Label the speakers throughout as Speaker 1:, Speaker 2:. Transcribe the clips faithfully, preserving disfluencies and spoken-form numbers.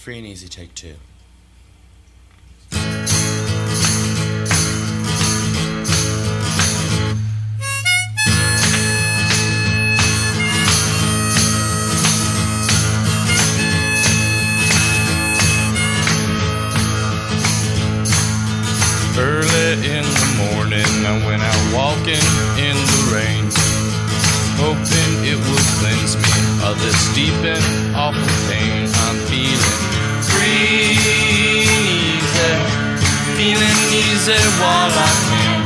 Speaker 1: Free and easy, take two.
Speaker 2: Early in the morning, I went out walking in the rain, hoping it would cleanse me of this deep and awful pain. I'm feeling free, easy, feeling easy while I can.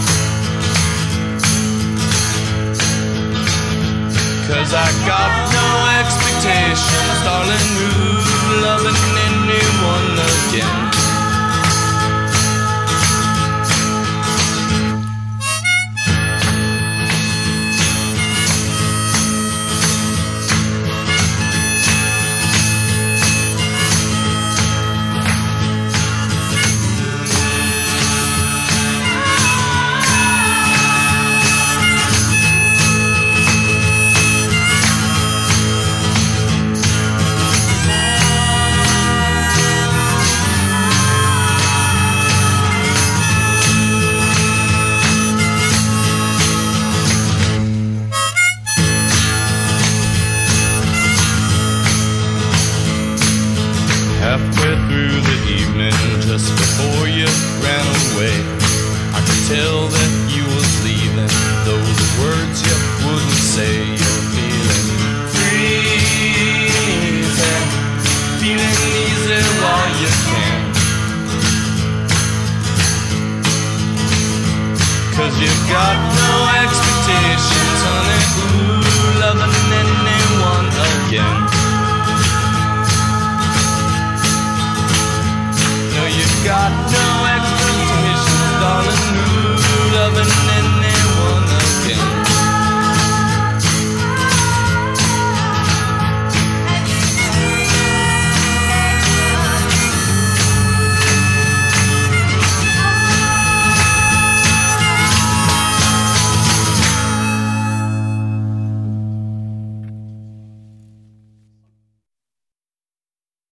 Speaker 2: 'Cause I got no expectations, darling, who loving anyone again. Halfway through the evening, just before you ran away, I could tell that you was leaving, though the words you wouldn't say. You're feeling free, easy, feeling easy while you can. 'Cause you've got no